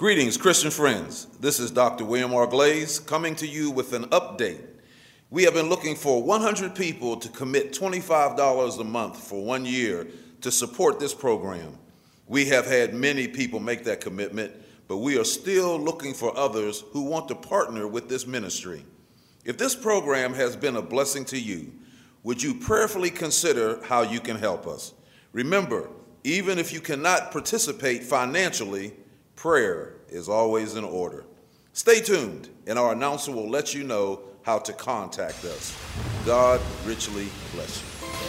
Greetings, Christian friends. This is Dr. William R. Glaze coming to you with an update. We have been looking for 100 people to commit $25 a month for 1 year to support this program. We have had many people make that commitment, but we are still looking for others who want to partner with this ministry. If this program has been a blessing to you, would you prayerfully consider how you can help us? Remember, even if you cannot participate financially, prayer is always in order. Stay tuned, and our announcer will let you know how to contact us. God richly bless you.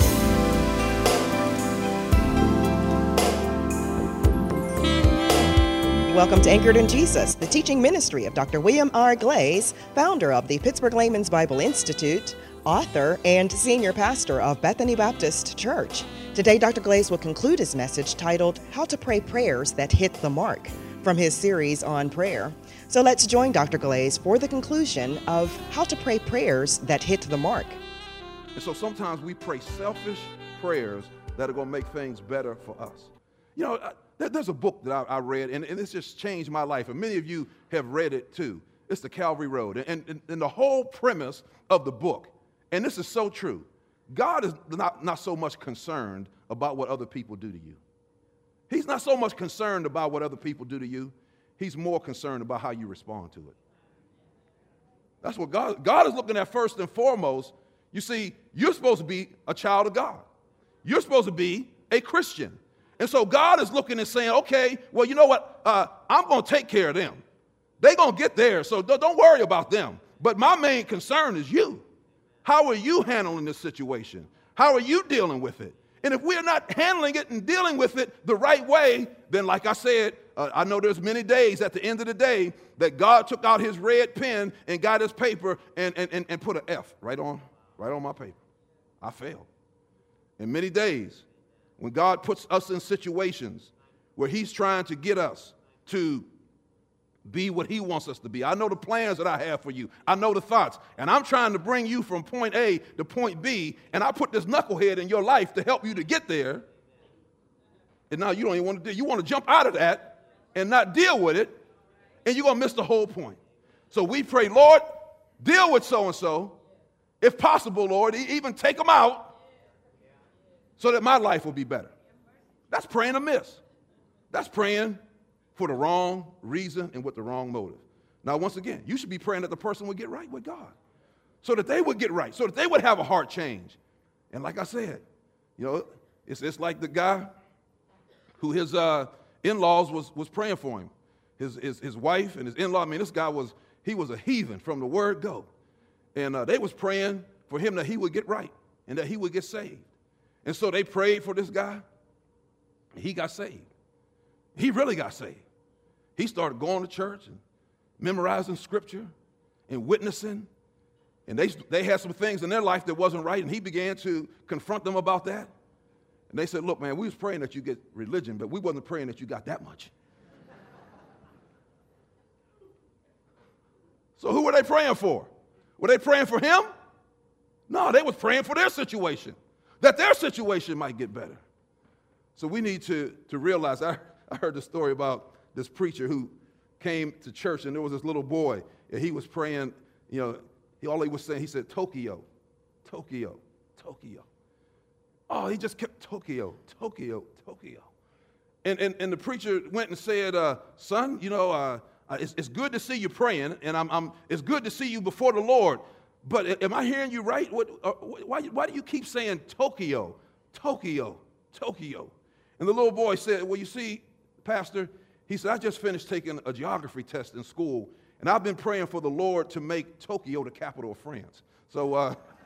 Welcome to Anchored in Jesus, the teaching ministry of Dr. William R. Glaze, founder of the Pittsburgh Layman's Bible Institute, author, and senior pastor of Bethany Baptist Church. Today, Dr. Glaze will conclude his message titled, How to Pray Prayers That Hit the Mark, from his series on prayer. So let's join Dr. Glaze for the conclusion of How to Pray Prayers That Hit the Mark. And so sometimes we pray selfish prayers that are going to make things better for us. You know, there's a book that I read, and it's just changed my life, and many of you have read it too. It's The Calvary Road. And the whole premise of the book, and this is so true, God is not so much concerned about what other people do to you. He's not so much concerned about what other people do to you. He's more concerned about how you respond to it. That's what God is looking at first and foremost. You see, you're supposed to be a child of God. You're supposed to be a Christian. And so God is looking and saying, okay, well, you know what? I'm going to take care of them. They're going to get there, so don't worry about them. But my main concern is you. How are you handling this situation? How are you dealing with it? And if we're not handling it and dealing with it the right way, then like I said, I know there's many days at the end of the day that God took out his red pen and got his paper and put an F right on my paper. I failed. And many days when God puts us in situations where he's trying to get us to be what he wants us to be. I know the plans that I have for you. I know the thoughts. And I'm trying to bring you from point A to point B, and I put this knucklehead in your life to help you to get there. And now you don't even want to do it. You want to jump out of that and not deal with it, and you're going to miss the whole point. So we pray, Lord, deal with so-and-so. If possible, Lord, even take them out so that my life will be better. That's praying amiss. That's praying for the wrong reason and with the wrong motive. Now, once again, you should be praying that the person would get right with God, so that they would get right, so that they would have a heart change. And like I said, you know, it's like the guy who his in-laws was praying for him. His wife and his in-law, I mean, this guy was a heathen from the word go. And they was praying for him that he would get right and that he would get saved. And so they prayed for this guy, and he got saved. He really got saved. He started going to church and memorizing scripture and witnessing. And they had some things in their life that wasn't right, and he began to confront them about that. And they said, look, man, we was praying that you get religion, but we wasn't praying that you got that much. So who were they praying for? Were they praying for him? No, they was praying for their situation, that their situation might get better. So we need to realize, I heard the story about this preacher who came to church, and there was this little boy, and he was praying, you know, all he was saying, he said, Tokyo, Tokyo, Tokyo. Oh, he just kept Tokyo, Tokyo, Tokyo. And the preacher went and said, son, you know, it's good to see you praying, and it's good to see you before the Lord, but am I hearing you right? Why do you keep saying Tokyo, Tokyo, Tokyo? And the little boy said, well, you see, Pastor, he said, I just finished taking a geography test in school, and I've been praying for the Lord to make Tokyo the capital of France. So,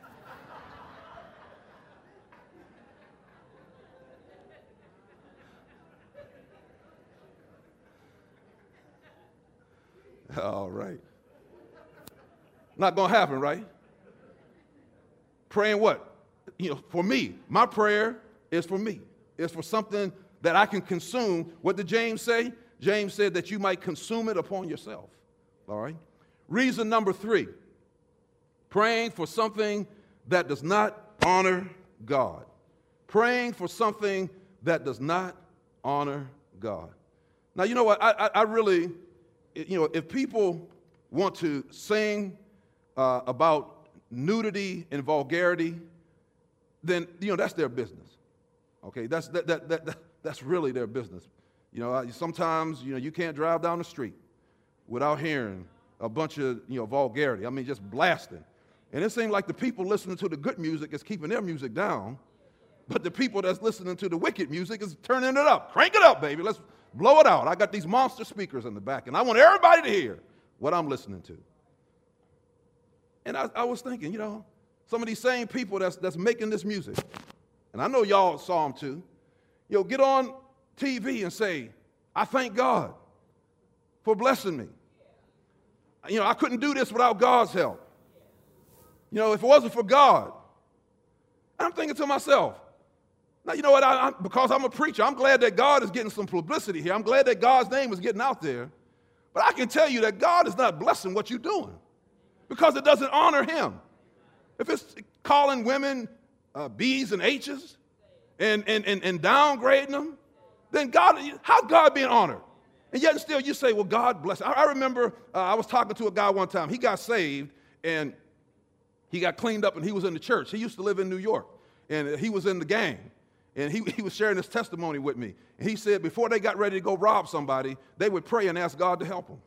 all right. Not going to happen, right? Praying what? You know, for me. My prayer is for me. It's for something that I can consume. What did James say? James said that you might consume it upon yourself. All right? Reason number 3, praying for something that does not honor God. Praying for something that does not honor God. Now, you know what? I really if people want to sing about nudity and vulgarity, then, that's their business. Okay, that's really their business. Sometimes, you can't drive down the street without hearing a bunch of, vulgarity. I mean, just blasting. And it seems like the people listening to the good music is keeping their music down, but the people that's listening to the wicked music is turning it up. Crank it up, baby. Let's blow it out. I got these monster speakers in the back, and I want everybody to hear what I'm listening to. And I was thinking, some of these same people that's making this music, and I know y'all saw them too, get on TV and say, I thank God for blessing me. I couldn't do this without God's help. If it wasn't for God. I'm thinking to myself, now, you know what, because I'm a preacher, I'm glad that God is getting some publicity here. I'm glad that God's name is getting out there. But I can tell you that God is not blessing what you're doing because it doesn't honor him. If it's calling women B's and H's and downgrading them, then how's God being honored? And yet still you say, well, God bless. I remember I was talking to a guy one time. He got saved and he got cleaned up and he was in the church. He used to live in New York and he was in the gang. And he was sharing his testimony with me. And he said before they got ready to go rob somebody, they would pray and ask God to help them.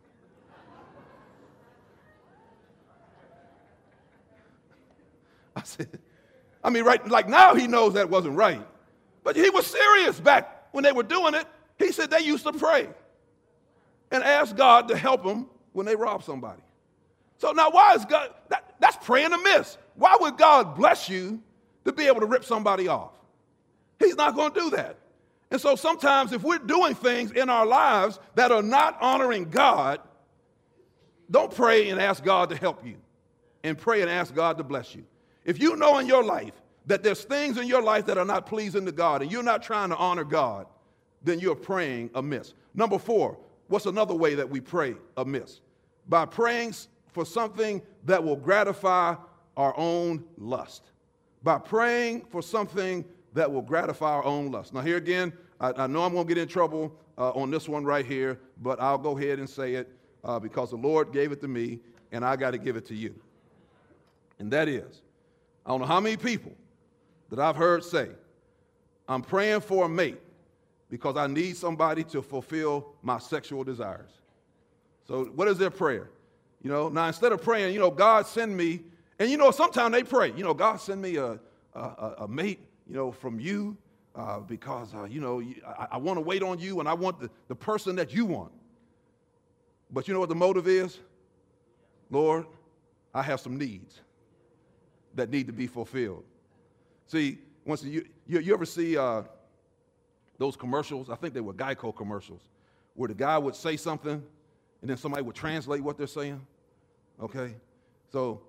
I said, right, like now he knows that wasn't right. But he was serious back when they were doing it. He said they used to pray and ask God to help them when they rob somebody. So now why is God, that's praying amiss. Why would God bless you to be able to rip somebody off? He's not going to do that. And so sometimes if we're doing things in our lives that are not honoring God, don't pray and ask God to help you. And pray and ask God to bless you. If you know in your life that there's things in your life that are not pleasing to God and you're not trying to honor God, then you're praying amiss. Number 4, what's another way that we pray amiss? By praying for something that will gratify our own lust. By praying for something that will gratify our own lust. Now here again, I know I'm going to get in trouble on this one right here, but I'll go ahead and say it because the Lord gave it to me and I got to give it to you. And that is, I don't know how many people that I've heard say, I'm praying for a mate because I need somebody to fulfill my sexual desires. So what is their prayer? Now instead of praying, God send me, and sometimes they pray, God send me a mate, from you because, I want to wait on you and I want the person that you want. But you know what the motive is? Lord, I have some needs that need to be fulfilled. See, once you ever see those commercials? I think they were Geico commercials, where the guy would say something and then somebody would translate what they're saying. Okay? So,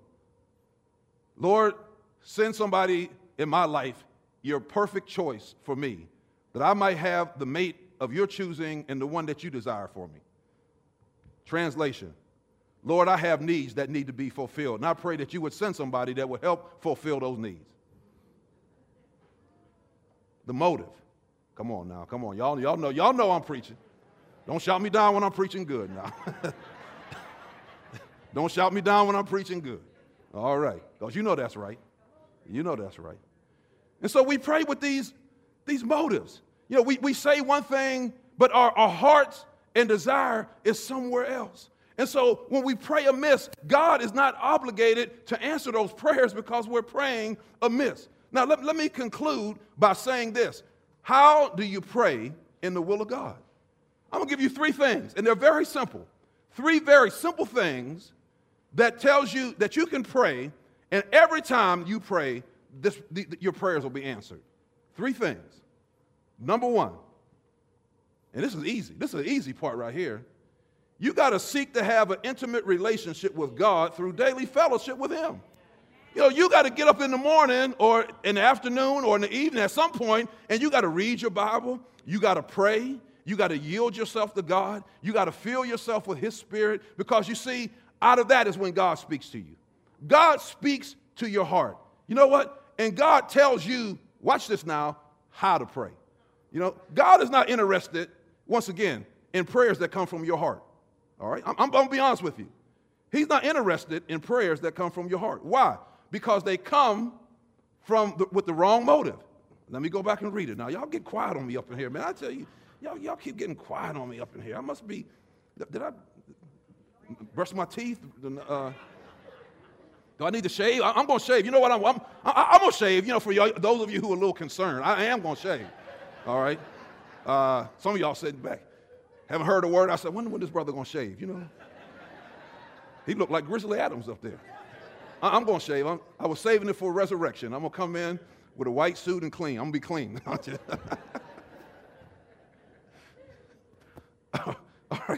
Lord, send somebody in my life, your perfect choice for me, that I might have the mate of your choosing and the one that you desire for me. Translation. Lord, I have needs that need to be fulfilled, and I pray that you would send somebody that would help fulfill those needs. The motive. Come on now, come on. Y'all know I'm preaching. Don't shout me down when I'm preaching good now. Don't shout me down when I'm preaching good. All right, because you know that's right. You know that's right. And so we pray with these motives. We say one thing, but our hearts and desire is somewhere else. And so when we pray amiss, God is not obligated to answer those prayers because we're praying amiss. Now, let me conclude by saying this. How do you pray in the will of God? I'm going to give you 3 things, and they're very simple. 3 very simple things that tells you that you can pray, and every time you pray, your prayers will be answered. 3 things. Number 1, and this is easy. This is the easy part right here. You got to seek to have an intimate relationship with God through daily fellowship with him. You got to get up in the morning or in the afternoon or in the evening at some point, and you got to read your Bible. You got to pray. You got to yield yourself to God. You got to fill yourself with his spirit, because you see, out of that is when God speaks to you. God speaks to your heart. You know what? And God tells you, watch this now, how to pray. God is not interested, once again, in prayers that come from your heart. All right? I'm going to be honest with you. He's not interested in prayers that come from your heart. Why? Because they come with the wrong motive. Let me go back and read it. Now, y'all get quiet on me up in here, man. I tell you, y'all keep getting quiet on me up in here. I must be, did I brush my teeth? Do I need to shave? I'm going to shave. You know what? I'm going to shave, for those of you who are a little concerned. I am going to shave. All right? Some of y'all sitting back. Haven't heard a word. I said, when this brother going to shave, He looked like Grizzly Adams up there. I'm going to shave. I was saving it for resurrection. I'm going to come in with a white suit and clean. I'm going to be clean. All right.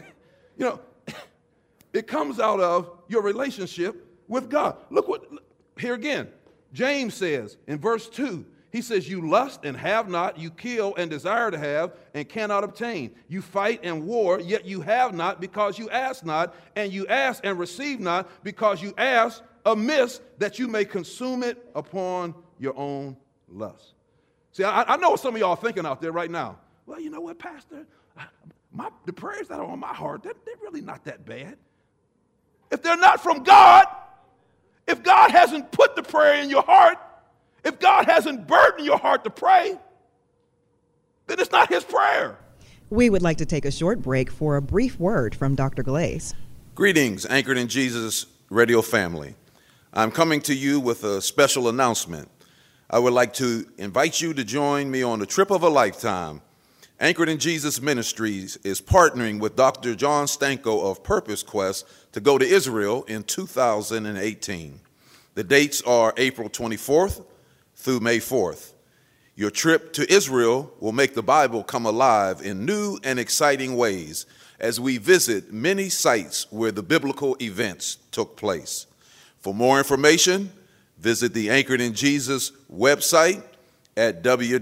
It comes out of your relationship with God. Here again, James says in verse 2, he says, you lust and have not, you kill and desire to have and cannot obtain. You fight and war, yet you have not because you ask not, and you ask and receive not because you ask amiss that you may consume it upon your own lust. See, I know what some of y'all are thinking out there right now. Well, you know what, Pastor? The prayers that are on my heart, they're really not that bad. If they're not from God, if God hasn't put the prayer in your heart, if God hasn't burdened your heart to pray, then it's not his prayer. We would like to take a short break for a brief word from Dr. Glaze. Greetings, Anchored in Jesus radio family. I'm coming to you with a special announcement. I would like to invite you to join me on the trip of a lifetime. Anchored in Jesus Ministries is partnering with Dr. John Stanko of Purpose Quest to go to Israel in 2018. The dates are April 24th through May 4th. Your trip to Israel will make the Bible come alive in new and exciting ways as we visit many sites where the biblical events took place. For more information, visit the Anchored in Jesus website at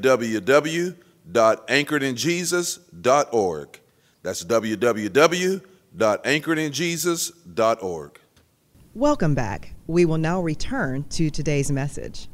www.anchoredinjesus.org. That's www.anchoredinjesus.org. Welcome back. We will now return to today's message.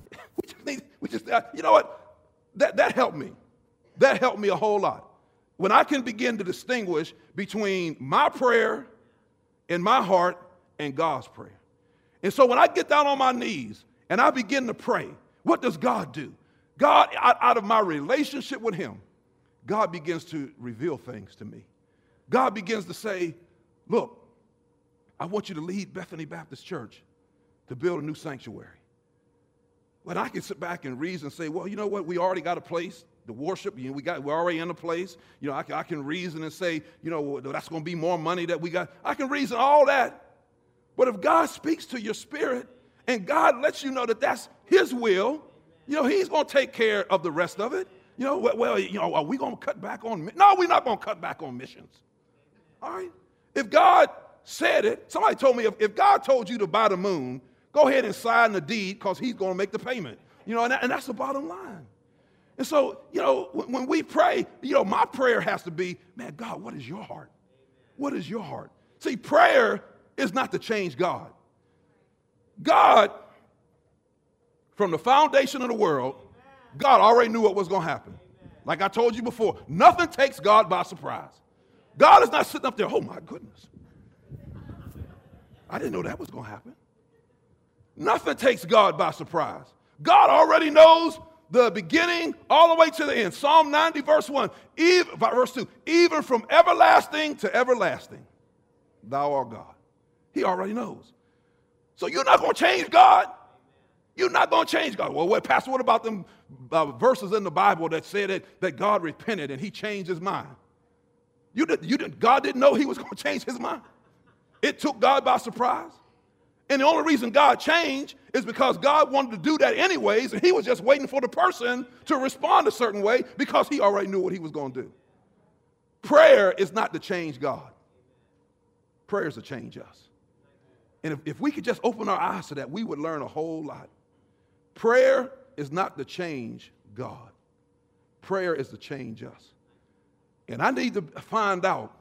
You know what? That helped me. That helped me a whole lot. When I can begin to distinguish between my prayer in my heart and God's prayer. And so when I get down on my knees and I begin to pray, what does God do? God, out of my relationship with him, God begins to reveal things to me. God begins to say, look, I want you to lead Bethany Baptist Church to build a new sanctuary. When I can sit back and reason and say, well, you know what? We already got a place to worship. We're already in a place. I can reason and say, that's going to be more money that we got. I can reason all that. But if God speaks to your spirit and God lets you know that that's his will, he's going to take care of the rest of it. Are we going to cut back on? No, we're not going to cut back on missions. All right? If God said it, somebody told me if God told you to buy the moon, go ahead and sign the deed because he's going to make the payment. And that's the bottom line. And so, when we pray, my prayer has to be, man, God, what is your heart? What is your heart? See, prayer is not to change God. God, from the foundation of the world, God already knew what was going to happen. Like I told you before, nothing takes God by surprise. God is not sitting up there, oh my goodness. I didn't know that was going to happen. Nothing takes God by surprise. God already knows the beginning all the way to the end. Psalm 90, verse 1, verse 2, even from everlasting to everlasting, thou art God. He already knows. So you're not going to change God. You're not going to change God. Well, Pastor, what about them verses in the Bible that said that God repented and he changed his mind? God didn't know he was going to change his mind. It took God by surprise. And the only reason God changed is because God wanted to do that anyways, and he was just waiting for the person to respond a certain way because he already knew what he was going to do. Prayer is not to change God. Prayer is to change us. And if we could just open our eyes to that, we would learn a whole lot. Prayer is not to change God. Prayer is to change us. And I need to find out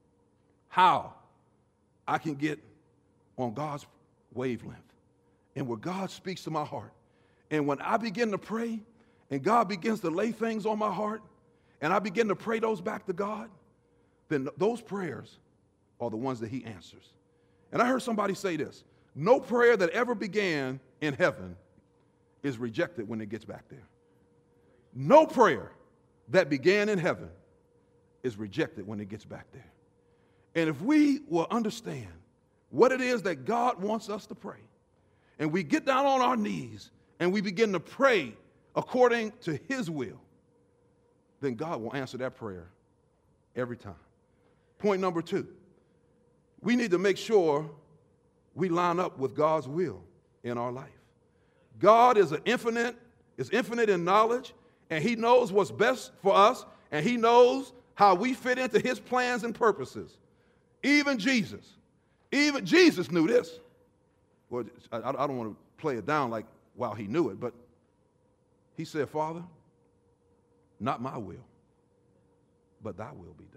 how I can get on God's wavelength and where God speaks to my heart. And when I begin to pray and God begins to lay things on my heart and I begin to pray those back to God, then those prayers are the ones that he answers. And I heard somebody say this: no prayer that ever began in heaven is rejected when it gets back there. No prayer that began in heaven is rejected when it gets back there. And if we will understand what it is that God wants us to pray, and we get down on our knees and we begin to pray according to his will, then God will answer that prayer every time. Point number 2, we need to make sure we line up with God's will in our life. God is infinite in knowledge, and he knows what's best for us, and he knows how we fit into his plans and purposes. Even Jesus knew this. Well, I don't want to play it down like, wow, he knew it, but he said, Father, not my will, but thy will be done.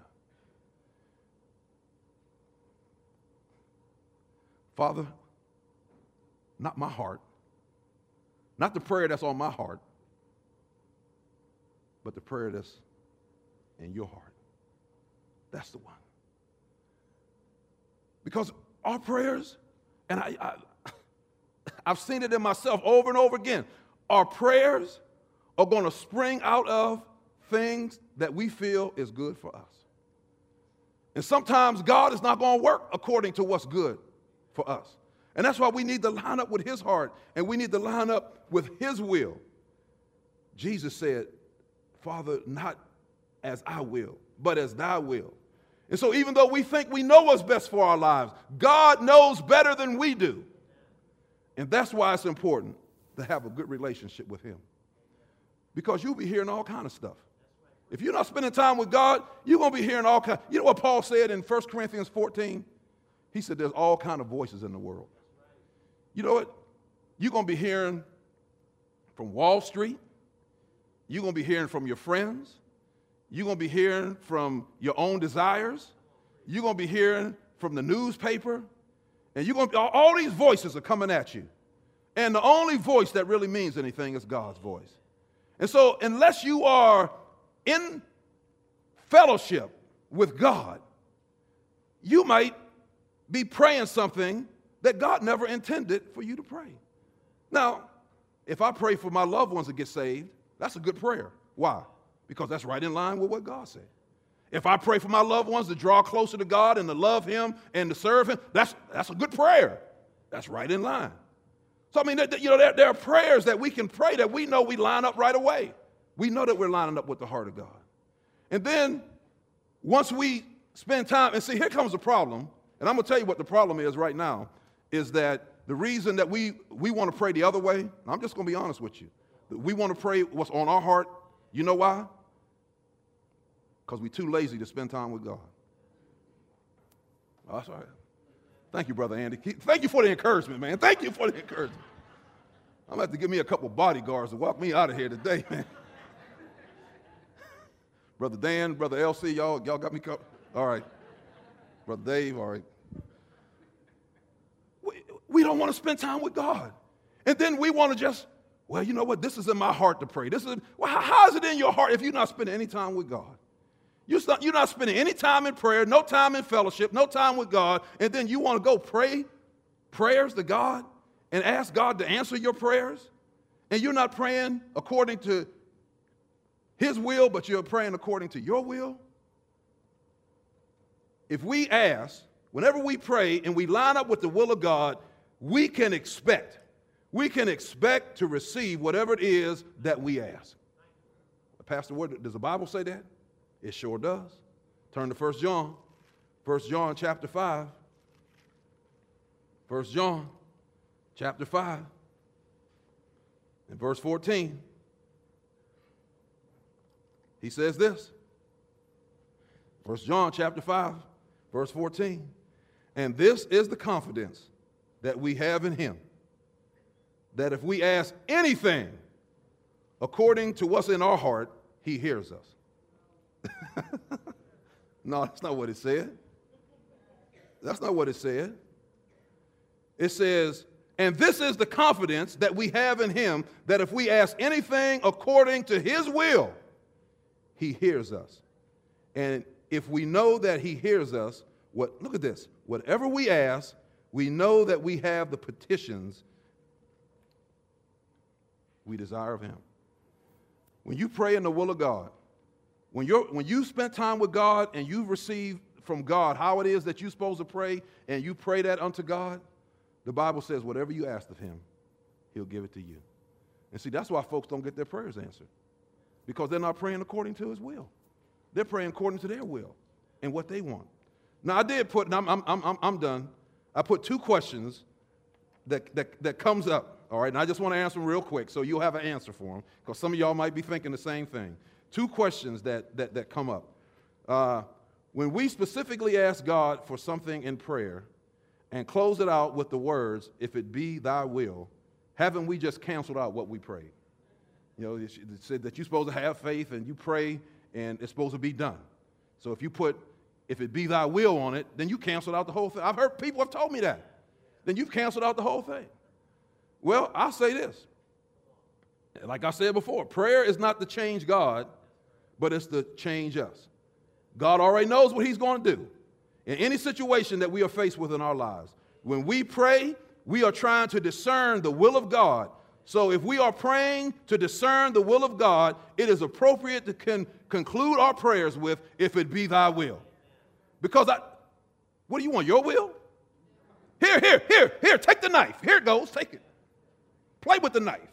Father, not my heart, not the prayer that's on my heart, but the prayer that's in your heart. That's the one. Because our prayers, and I've seen it in myself over and over again, our prayers are going to spring out of things that we feel is good for us. And sometimes God is not going to work according to what's good for us. And that's why we need to line up with his heart, and we need to line up with his will. Jesus said, Father, not as I will, but as thy will. And so even though we think we know what's best for our lives, God knows better than we do. And that's why it's important to have a good relationship with him. Because you'll be hearing all kind of stuff. If you're not spending time with God, you're going to be hearing all kind. You know what Paul said in 1 Corinthians 14? He said there's all kind of voices in the world. You know what? You're going to be hearing from Wall Street. You're going to be hearing from your friends. You're going to be hearing from your own desires. You're going to be hearing from the newspaper. And you're going to, all these voices are coming at you. And the only voice that really means anything is God's voice. And so unless you are in fellowship with God, you might be praying something that God never intended for you to pray. Now, if I pray for my loved ones to get saved, that's a good prayer. Why? Because that's right in line with what God said. If I pray for my loved ones to draw closer to God and to love him and to serve him, that's a good prayer. That's right in line. So, I mean, there are prayers that we can pray that we know we line up right away. We know that we're lining up with the heart of God. And then once we spend time, and see, here comes the problem, and I'm going to tell you what the problem is right now, is that the reason that we want to pray the other way, and I'm just going to be honest with you, we want to pray what's on our heart. You know why? Because we're too lazy to spend time with God. Oh, that's all right. Thank you, Brother Andy. Thank you for the encouragement, man. Thank you for the encouragement. I'm going to have to give me a couple bodyguards to walk me out of here today, man. Brother Dan, Brother LC, y'all got me covered? All right. Brother Dave, all right. We don't want to spend time with God. And then we want to just, well, you know what? This is in my heart to pray. How is it in your heart if you're not spending any time with God? You're not spending any time in prayer, no time in fellowship, no time with God, and then you want to go pray prayers to God and ask God to answer your prayers, and you're not praying according to his will, but you're praying according to your will? If we ask, whenever we pray and we line up with the will of God, we can expect to receive whatever it is that we ask. Pastor, does the Bible say that? It sure does. Turn to 1 John. 1 John chapter 5. 1 John chapter 5 and verse 14. He says this. 1 John chapter 5, verse 14. And this is the confidence that we have in him, that if we ask anything according to what's in our heart, he hears us. No, that's not what it said. That's not what it said. It says, and this is the confidence that we have in him, that if we ask anything according to his will, he hears us. And if we know that he hears us, Look at this. Whatever we ask, we know that we have the petitions we desire of him. When you pray in the will of God, when you spend time with God and you've received from God how it is that you're supposed to pray, and you pray that unto God, the Bible says whatever you ask of him, he'll give it to you. And see, that's why folks don't get their prayers answered, because they're not praying according to his will. They're praying according to their will and what they want. Now, I did put, and I'm done. I put 2 questions that comes up. All right, and I just want to answer them real quick so you'll have an answer for them, because some of y'all might be thinking the same thing. 2 questions that come up. When we specifically ask God for something in prayer and close it out with the words, "If it be thy will," haven't we just canceled out what we prayed? You know, it said that you're supposed to have faith and you pray and it's supposed to be done. So if you put, "If it be thy will" on it, then you canceled out the whole thing. I've heard people have told me that. Then you've canceled out the whole thing. Well, I'll say this. Like I said before, prayer is not to change God, but it's to change us. God already knows what he's going to do in any situation that we are faced with in our lives. When we pray, we are trying to discern the will of God. So if we are praying to discern the will of God, it is appropriate to conclude our prayers with, "If it be thy will." Because what do you want, your will? Here, take the knife. Here it goes, take it. Play with the knife.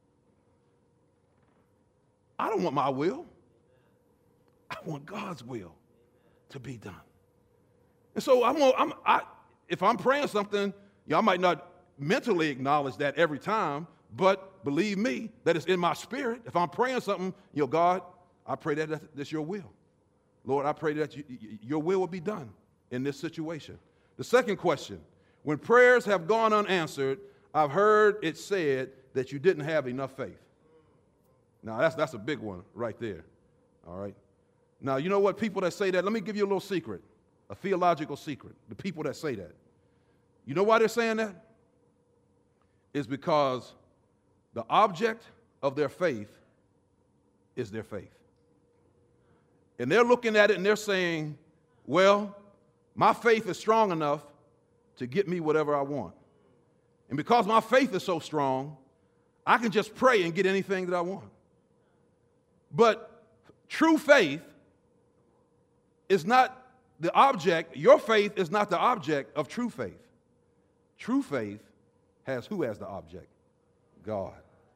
I don't want my will. I want God's will to be done. And so if I'm praying something, I might not mentally acknowledge that every time, but believe me, that it's in my spirit. If I'm praying something, God, I pray that that's your will. Lord, I pray that your will will be done in this situation. The second question, when prayers have gone unanswered, I've heard it said that you didn't have enough faith. Now, that's a big one right there, all right? Now, you know what, people that say that, let me give you a little secret, a theological secret, the people that say that. You know why they're saying that? It's because the object of their faith is their faith. And they're looking at it and they're saying, well, my faith is strong enough to get me whatever I want. And because my faith is so strong, I can just pray and get anything that I want. But true faith is not the object. Your faith is not the object of true faith. True faith has who as the object? God.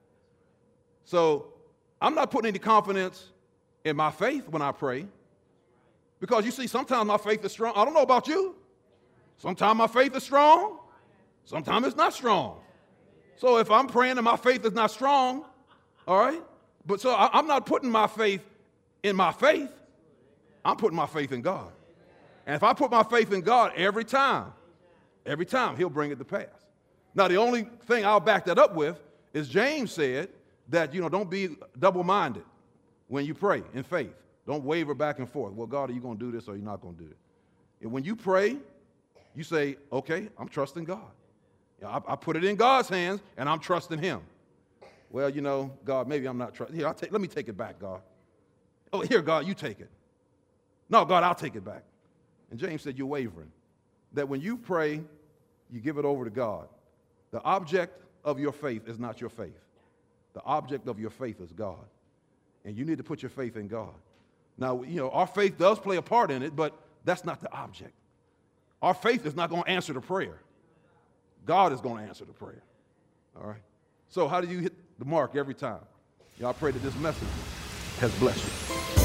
So I'm not putting any confidence in my faith when I pray, because you see, sometimes my faith is strong. I don't know about you. Sometimes my faith is strong. Sometimes it's not strong. So if I'm praying and my faith is not strong, all right, but so I'm not putting my faith in my faith. I'm putting my faith in God. And if I put my faith in God every time, he'll bring it to pass. Now, the only thing I'll back that up with is James said that, don't be double-minded when you pray in faith. Don't waver back and forth. Well, God, are you going to do this or are you not going to do it? And when you pray, you say, okay, I'm trusting God. I put it in God's hands and I'm trusting him. Well, God, maybe I'm not trusting. Here, let me take it back, God. Oh, here, God, you take it. No, God, I'll take it back. And James said, you're wavering. That when you pray, you give it over to God. The object of your faith is not your faith. The object of your faith is God. And you need to put your faith in God. Now, our faith does play a part in it, but that's not the object. Our faith is not going to answer the prayer. God is going to answer the prayer. All right? So how do you hit the mark every time? I pray that this message has blessed you.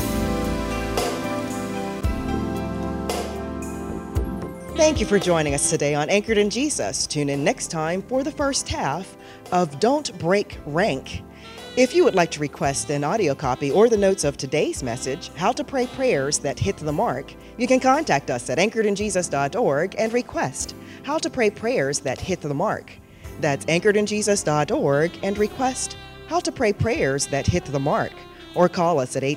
Thank you for joining us today on Anchored in Jesus. Tune in next time for the first half of Don't Break Rank. If you would like to request an audio copy or the notes of today's message, How to Pray Prayers That Hit the Mark, you can contact us at anchoredinjesus.org and request How to Pray Prayers That Hit the Mark. That's anchoredinjesus.org and request How to Pray Prayers That Hit the Mark, or call us at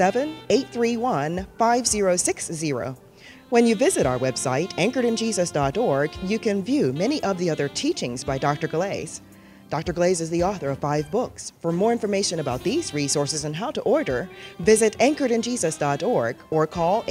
877-831-5060. When you visit our website, anchoredinjesus.org, you can view many of the other teachings by Dr. Glaze. Dr. Glaze is the author of 5 books. For more information about these resources and how to order, visit anchoredinjesus.org or call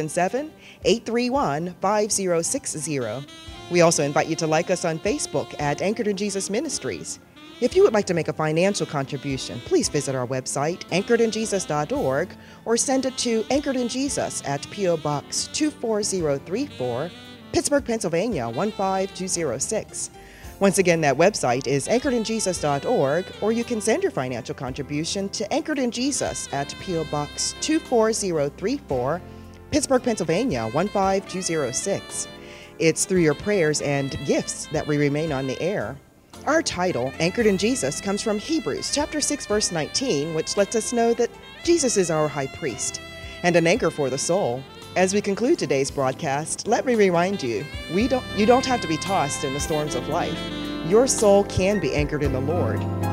877-831-5060. We also invite you to like us on Facebook at Anchored in Jesus Ministries. If you would like to make a financial contribution, please visit our website, anchoredinjesus.org, or send it to Anchored in Jesus at P.O. Box 24034, Pittsburgh, Pennsylvania 15206. Once again, that website is anchoredinjesus.org, or you can send your financial contribution to Anchored in Jesus at P.O. Box 24034, Pittsburgh, Pennsylvania 15206. It's through your prayers and gifts that we remain on the air. Our title, Anchored in Jesus, comes from Hebrews chapter 6, verse 19, which lets us know that Jesus is our high priest and an anchor for the soul. As we conclude today's broadcast, let me remind you, you don't have to be tossed in the storms of life. Your soul can be anchored in the Lord.